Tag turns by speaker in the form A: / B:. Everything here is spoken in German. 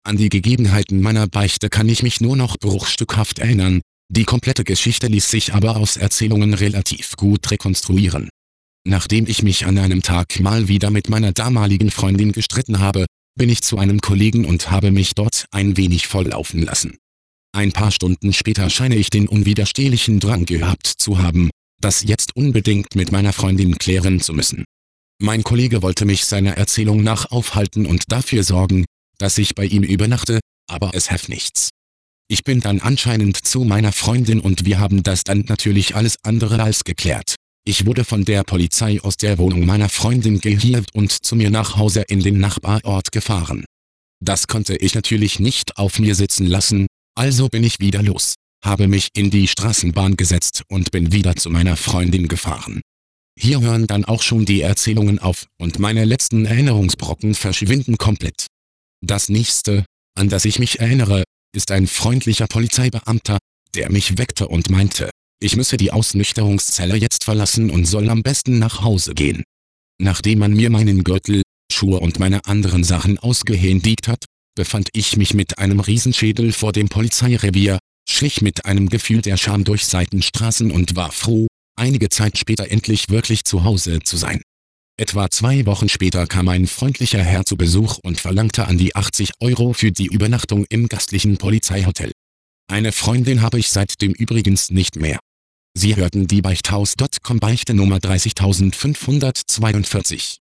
A: An die Gegebenheiten meiner Beichte kann ich mich nur noch bruchstückhaft erinnern, die komplette Geschichte ließ sich aber aus Erzählungen relativ gut rekonstruieren. Nachdem ich mich an einem Tag mal wieder mit meiner damaligen Freundin gestritten habe, bin ich zu einem Kollegen und habe mich dort ein wenig volllaufen lassen. Ein paar Stunden später scheine ich den unwiderstehlichen Drang gehabt zu haben, das jetzt unbedingt mit meiner Freundin klären zu müssen. Mein Kollege wollte mich seiner Erzählung nach aufhalten und dafür sorgen, dass ich bei ihm übernachte, aber es half nichts. Ich bin dann anscheinend zu meiner Freundin und wir haben das dann natürlich alles andere als geklärt. Ich wurde von der Polizei aus der Wohnung meiner Freundin gehievt und zu mir nach Hause in den Nachbarort gefahren. Das konnte ich natürlich nicht auf mir sitzen lassen, also bin ich wieder los, habe mich in die Straßenbahn gesetzt und bin wieder zu meiner Freundin gefahren. Hier hören dann auch schon die Erzählungen auf und meine letzten Erinnerungsbrocken verschwinden komplett. Das nächste, an das ich mich erinnere, ist ein freundlicher Polizeibeamter, der mich weckte und meinte, ich müsse die Ausnüchterungszelle jetzt verlassen und soll am besten nach Hause gehen. Nachdem man mir meinen Gürtel, Schuhe und meine anderen Sachen ausgehändigt hat, befand ich mich mit einem Riesenschädel vor dem Polizeirevier, schlich mit einem Gefühl der Scham durch Seitenstraßen und war froh, einige Zeit später endlich wirklich zu Hause zu sein. Etwa 2 Wochen später kam ein freundlicher Herr zu Besuch und verlangte an die 80 € für die Übernachtung im gastlichen Polizeihotel. Eine Freundin habe ich seitdem übrigens nicht mehr. Sie hörten die Beichthaus.com Beichte Nummer 30542.